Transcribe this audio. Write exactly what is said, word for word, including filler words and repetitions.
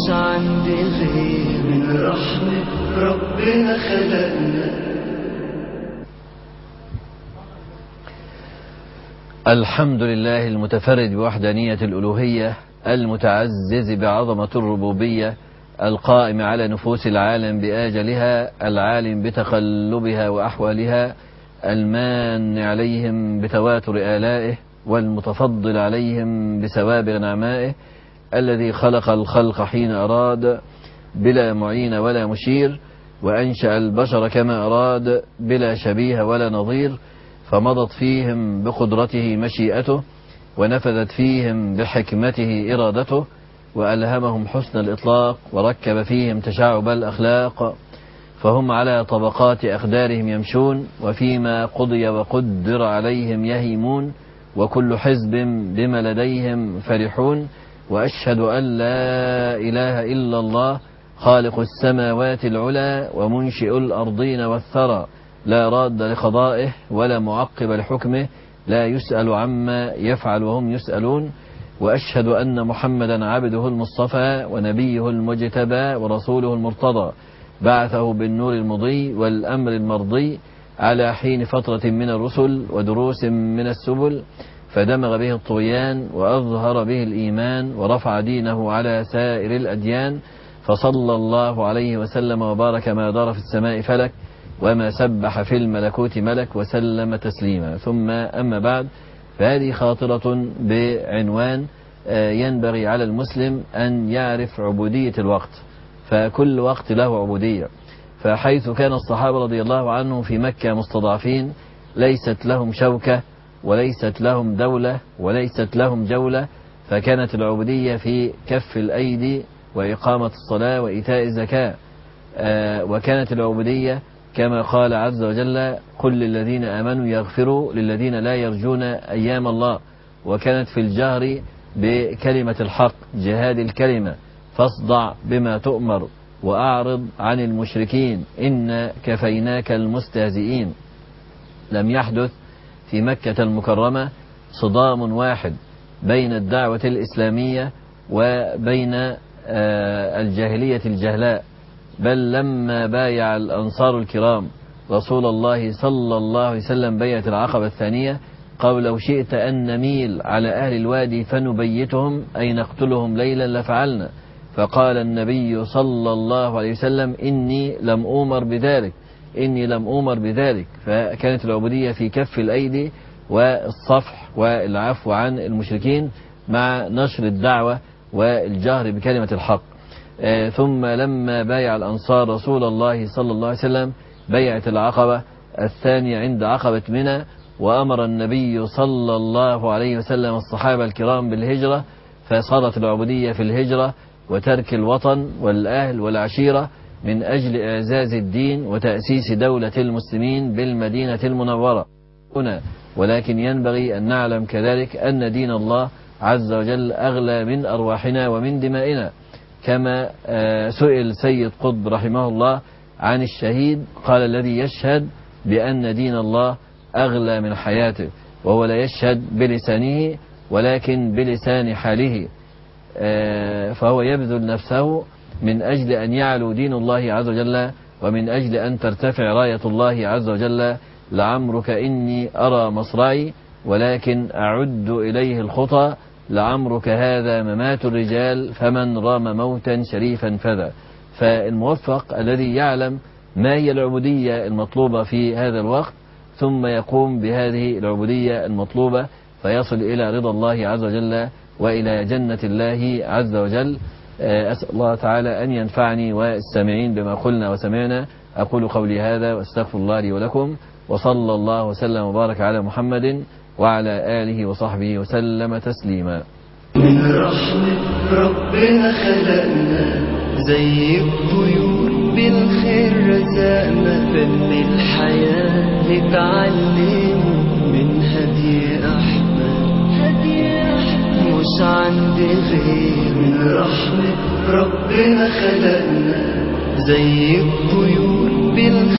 مش عندي غير من رحمة ربنا خلقنا. الحمد لله المتفرد بوحدانية الألوهية، المتعزز بعظمة الربوبية، القائم على نفوس العالم بآجلها، العالم بتقلبها وأحوالها، المان عليهم بتواتر آلائه، والمتفضل عليهم بسوابغ نعمائه، الذي خلق الخلق حين أراد بلا معين ولا مشير، وأنشأ البشر كما أراد بلا شبيه ولا نظير، فمضت فيهم بقدرته مشيئته، ونفذت فيهم بحكمته إرادته، وألهمهم حسن الإطلاق، وركب فيهم تشعب الأخلاق، فهم على طبقات أقدارهم يمشون، وفيما قضي وقدر عليهم يهيمون، وكل حزب بما لديهم فرحون. وأشهد أن لا إله إلا الله خالق السماوات العلى ومنشئ الأرضين والثرى، لا راد لقضائه ولا معقب لحكمه، لا يسأل عما يفعل وهم يسألون. وأشهد أن محمدا عبده المصطفى ونبيه المجتبى ورسوله المرتضى، بعثه بالنور المضي والأمر المرضي على حين فترة من الرسل ودروس من السبل، فدمغ به الطغيان وأظهر به الإيمان ورفع دينه على سائر الأديان، فصلى الله عليه وسلم وبارك ما دار في السماء فلك وما سبح في الملكوت ملك، وسلم تسليما. ثم أما بعد، فهذه خاطرة بعنوان ينبغي على المسلم أن يعرف عبودية الوقت، فكل وقت له عبودية. فحيث كان الصحابة رضي الله عنهم في مكة مستضعفين، ليست لهم شوكة وليست لهم دولة وليست لهم جولة، فكانت العبودية في كف الأيدي وإقامة الصلاة وإيتاء الزكاة. وكانت العبودية كما قال عز وجل: قل للذين آمنوا يغفروا للذين لا يرجون أيام الله. وكانت في الجهر بكلمة الحق، جهاد الكلمة، فاصدع بما تؤمر وأعرض عن المشركين إن كفيناك المستهزئين. لم يحدث في مكة المكرمة صدام واحد بين الدعوة الإسلامية وبين الجاهلية الجهلاء، بل لما بايع الأنصار الكرام رسول الله صلى الله عليه وسلم بيعة العقبة الثانية، قال: لو شئت أن نميل على أهل الوادي فنبيتهم أي نقتلهم ليلا لفعلنا. فقال النبي صلى الله عليه وسلم: إني لم أؤمر بذلك إني لم أؤمر بذلك. فكانت العبودية في كف الأيدي والصفح والعفو عن المشركين مع نشر الدعوة والجهر بكلمة الحق. آه ثم لما بايع الأنصار رسول الله صلى الله عليه وسلم بيعة العقبة الثانية عند عقبة منى، وأمر النبي صلى الله عليه وسلم الصحابة الكرام بالهجرة، فصارت العبودية في الهجرة وترك الوطن والأهل والعشيرة من أجل إعزاز الدين وتأسيس دولة المسلمين بالمدينة المنورة هنا. ولكن ينبغي أن نعلم كذلك أن دين الله عز وجل أغلى من أرواحنا ومن دمائنا، كما سئل سيد قطب رحمه الله عن الشهيد، قال: الذي يشهد بأن دين الله أغلى من حياته، وهو لا يشهد بلسانه ولكن بلسان حاله، فهو يبذل نفسه من أجل أن يعلو دين الله عز وجل، ومن أجل أن ترتفع راية الله عز وجل. لعمرك إني أرى مصرعي ولكن أعد إليه الخطى، لعمرك هذا ممات الرجال فمن رام موتا شريفا فذا. فالموفق الذي يعلم ما هي العبودية المطلوبة في هذا الوقت، ثم يقوم بهذه العبودية المطلوبة، فيصل إلى رضا الله عز وجل وإلى جنة الله عز وجل. أسأل الله تعالى أن ينفعني والسامعين بما قلنا وسمعنا. أقول قولي هذا واستغفر الله لي ولكم، وصلى الله وسلم وبارك على محمد وعلى آله وصحبه وسلم تسليما. من رحمة ربنا خلقنا زي الطيور بالخير رزقنا، فن الحياة نتعلم من هدي أحمد. مش عندي غير من رحمة ربنا خلقنا زي الطيور بالخير